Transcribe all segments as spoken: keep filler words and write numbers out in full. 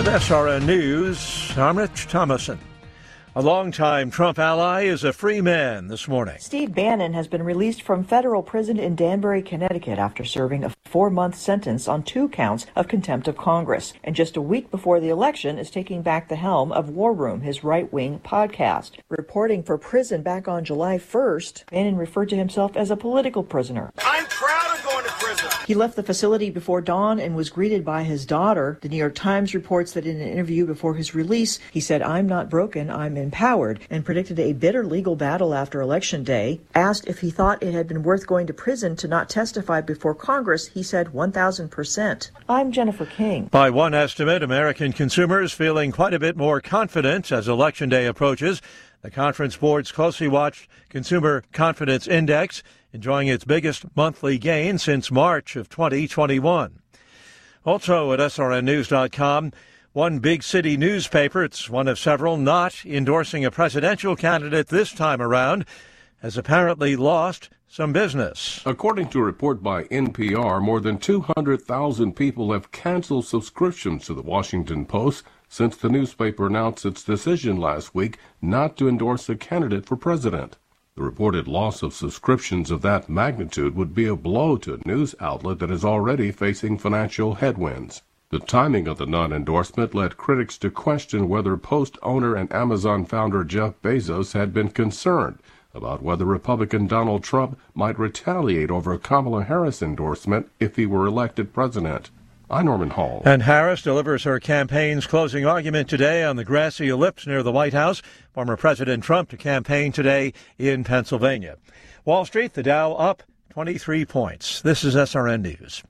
With S R N News, I'm Rich Thomason. A longtime Trump ally is a free man this morning. Steve Bannon has been released from federal prison in Danbury, Connecticut after serving a four-month sentence on two counts of contempt of Congress. And just a week before the election is taking back the helm of War Room, his right-wing podcast. Reporting for prison back on July first, Bannon referred to himself as a political prisoner. I'm proud of going to prison. He left the facility before dawn and was greeted by his daughter. The New York Times reports that in an interview before his release, he said, "I'm not broken, I'm empowered," and predicted a bitter legal battle after Election Day. Asked if he thought it had been worth going to prison to not testify before Congress, he said one thousand percent. I'm Jennifer King. By one estimate, American consumers feeling quite a bit more confident as Election Day approaches. The Conference Board's closely watched Consumer Confidence Index enjoying its biggest monthly gain since March of twenty twenty-one. Also at S R N news dot com, one big city newspaper, it's one of several, not endorsing a presidential candidate this time around, has apparently lost some business. According to a report by N P R, more than two hundred thousand people have canceled subscriptions to the Washington Post since the newspaper announced its decision last week not to endorse a candidate for president. The reported loss of subscriptions of that magnitude would be a blow to a news outlet that is already facing financial headwinds. The timing of the non-endorsement led critics to question whether Post owner and Amazon founder Jeff Bezos had been concerned about whether Republican Donald Trump might retaliate over a Kamala Harris endorsement if he were elected president. I'm Norman Hall. And Harris delivers her campaign's closing argument today on the grassy ellipse near the White House. Former President Trump to campaign today in Pennsylvania. Wall Street, the Dow up twenty-three points. This is S R N News.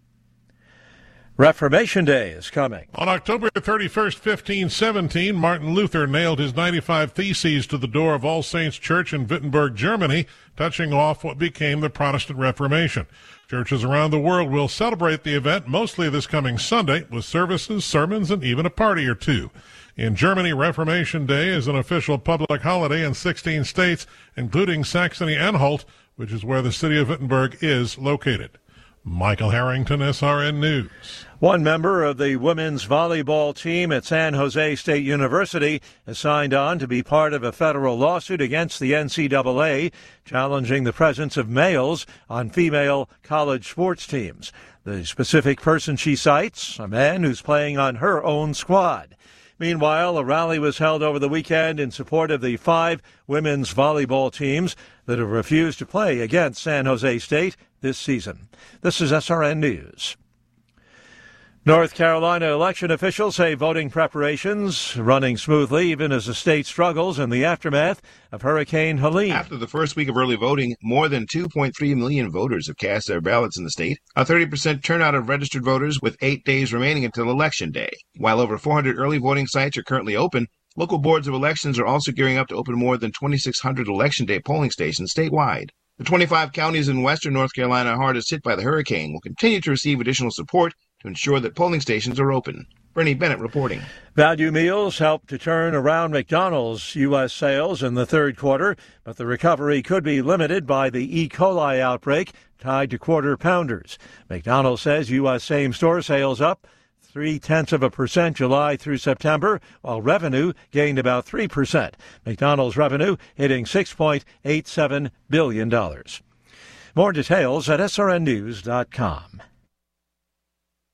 Reformation Day is coming. On October thirty-first, fifteen seventeen, Martin Luther nailed his ninety-five Theses to the door of All Saints Church in Wittenberg, Germany, touching off what became the Protestant Reformation. Churches around the world will celebrate the event mostly this coming Sunday with services, sermons, and even a party or two. In Germany, Reformation Day is an official public holiday in sixteen states, including Saxony-Anhalt, which is where the city of Wittenberg is located. Michael Harrington, S R N News. One member of the women's volleyball team at San Jose State University has signed on to be part of a federal lawsuit against the N C double A, challenging the presence of males on female college sports teams. The specific person she cites, a man who's playing on her own squad. Meanwhile, a rally was held over the weekend in support of the five women's volleyball teams that have refused to play against San Jose State this season. This is S R N News. North Carolina election officials say voting preparations running smoothly even as the state struggles in the aftermath of Hurricane Helene. After the first week of early voting, more than two point three million voters have cast their ballots in the state, a thirty percent turnout of registered voters with eight days remaining until Election Day. While over four hundred early voting sites are currently open, local boards of elections are also gearing up to open more than twenty-six hundred Election Day polling stations statewide. The twenty-five counties in western North Carolina hardest hit by the hurricane will continue to receive additional support to ensure that polling stations are open. Bernie Bennett reporting. Value meals helped to turn around McDonald's U S sales in the third quarter, but the recovery could be limited by the E. coli outbreak tied to quarter pounders. McDonald's says U S same-store sales up three-tenths of a percent July through September, while revenue gained about three percent. McDonald's revenue hitting six point eight seven billion dollars. More details at S R N news dot com.